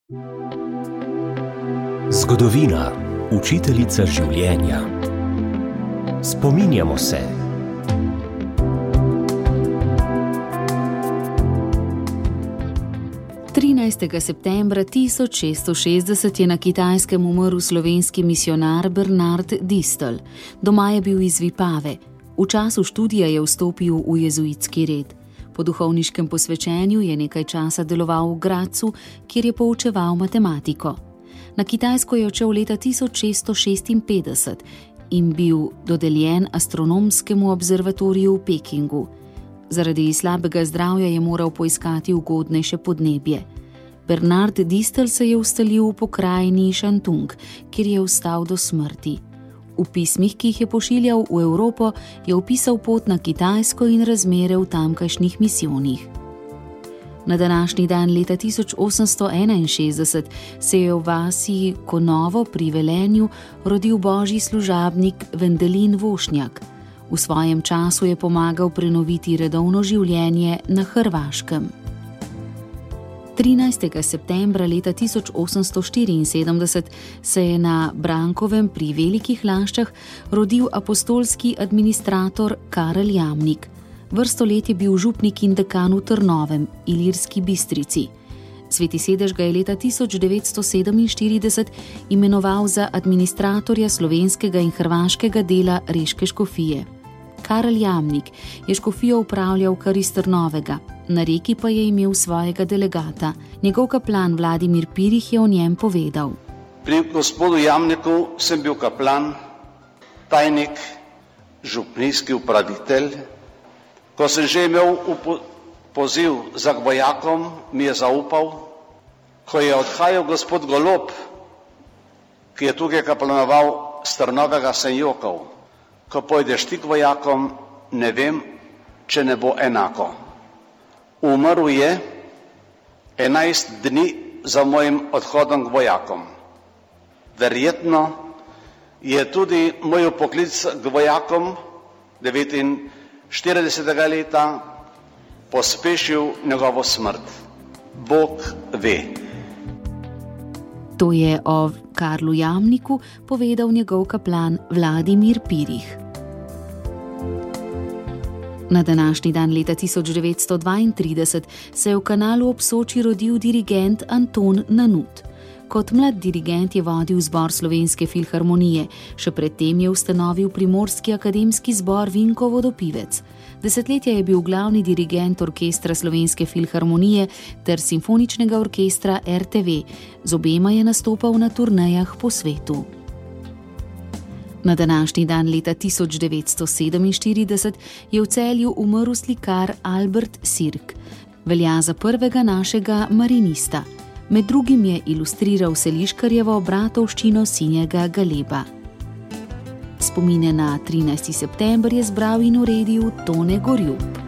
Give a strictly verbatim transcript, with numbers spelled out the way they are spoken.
Zgodovina, učiteljica življenja. Spominjamo se. trinajstega septembra tisoč šeststo šestdeset je na Kitajskem umrl slovenski misijonar Bernard Distel. Doma je bil iz Vipave. V času študija je vstopil v jezuitski red. Po duhovniškem posvečenju je nekaj časa deloval v Gradcu, kjer je poučeval matematiko. Na Kitajsko je odšel leta tisoč šeststo šestinpetdeset in bil dodeljen astronomskemu observatoriju v Pekingu. Zaradi slabega zdravja je moral poiskati ugodnejše podnebje. Bernard Distel se je ustalil v pokrajini Šantung, kjer je ostal do smrti. V pismih, ki jih je pošiljal v Evropo, je opisal pot na Kitajsko in razmere v tamkajšnjih misijonih. Na današnji dan leta tisoč osemsto enainšestdeset se je v vasi Konovo pri Velenju rodil božji služabnik Vendelin Vošnjak. V svojem času je pomagal prenoviti redovno življenje na Hrvaškem. trinajstega septembra leta tisoč osemsto štiriinsedemdeset se je na Brankovem pri Velikih Laščah rodil apostolski administrator Karel Jamnik. Vrsto let je bil župnik in dekan v Trnovem, Ilirski Bistrici. Sveti sedež ga je leta tisoč devetsto sedeminštirideset imenoval za administratorja slovenskega in hrvaškega dela Reške škofije. Karel Jamnik je škofijo upravljal kar iz Trnovega, na Reki pa je imel svojega delegata. Njegov kaplan Vladimir Pirih je o njem povedal. Pri gospodu Jamniku sem bil kaplan, tajnik, župnijski upravitelj. Ko sem že imel poziv za k vojakom, mi je zaupal. Ko je odhajal gospod Golob, ki je tukaj kaplanoval s Trnovega, sem jokal. Ko pojdeš ti k vojakom, ne vem, če ne bo enako. Umrl je enajst dni za mojim odhodom k vojakom. Verjetno je tudi moj poklic k vojakom devetinštiridesetega leta pospešil njegovo smrt. Bog ve. To je o Karlu Jamniku povedal njegov kaplan Vladimir Pirih. Na današnji dan leta tisoč devetsto dvaintrideset se je v Kanalu ob Soči rodil dirigent Anton Nanut. Kot mlad dirigent je vodil zbor Slovenske filharmonije, še predtem je ustanovil Primorski akademski zbor Vinko Vodopivec. Desetletja je bil glavni dirigent orkestra Slovenske filharmonije ter simfoničnega orkestra R T V. Z obema je nastopal na turnejah po svetu. Na današnji dan leta tisoč devetsto sedeminštirideset je v Celju umrl slikar Albert Sirk. Velja za prvega našega marinista. Med drugim je ilustriral Seliškarjevo bratovščino Sinjega Galeba. Spomine na trinajsti september je zbral in uredil Tone Gorjup.